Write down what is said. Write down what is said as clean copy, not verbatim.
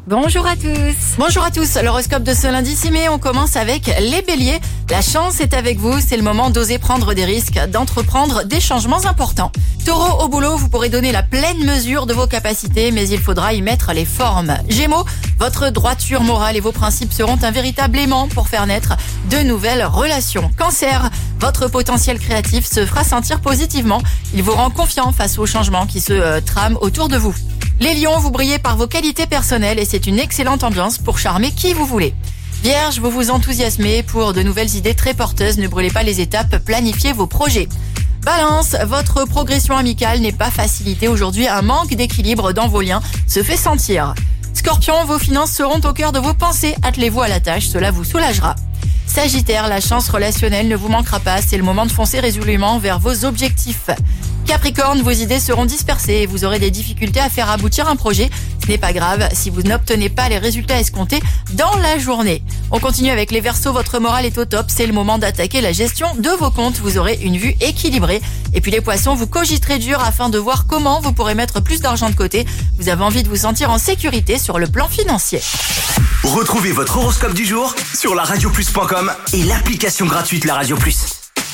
Bonjour à tous. Bonjour à tous, l'horoscope de ce lundi 6 mai, on commence avec les béliers. La chance est avec vous, c'est le moment d'oser prendre des risques, d'entreprendre des changements importants. Taureau, au boulot, vous pourrez donner la pleine mesure de vos capacités, mais il faudra y mettre les formes. Gémeaux, votre droiture morale et vos principes seront un véritable aimant pour faire naître de nouvelles relations. Cancer, votre potentiel créatif se fera sentir positivement. Il vous rend confiant face aux changements qui se trament autour de vous. Les lions, vous brillez par vos qualités personnelles et c'est une excellente ambiance pour charmer qui vous voulez. Vierge, vous vous enthousiasmez pour de nouvelles idées très porteuses, ne brûlez pas les étapes, planifiez vos projets. Balance, votre progression amicale n'est pas facilitée aujourd'hui, un manque d'équilibre dans vos liens se fait sentir. Scorpion, vos finances seront au cœur de vos pensées, attelez-vous à la tâche, cela vous soulagera. Sagittaire, la chance relationnelle ne vous manquera pas, c'est le moment de foncer résolument vers vos objectifs. Capricorne, vos idées seront dispersées et vous aurez des difficultés à faire aboutir un projet. Ce n'est pas grave si vous n'obtenez pas les résultats escomptés dans la journée. On continue avec les Verseaux, votre morale est au top, c'est le moment d'attaquer la gestion de vos comptes, vous aurez une vue équilibrée. Et puis les Poissons, vous cogiterez dur afin de voir comment vous pourrez mettre plus d'argent de côté. Vous avez envie de vous sentir en sécurité sur le plan financier. Retrouvez votre horoscope du jour sur laradioplus.com et l'application gratuite La Radio Plus.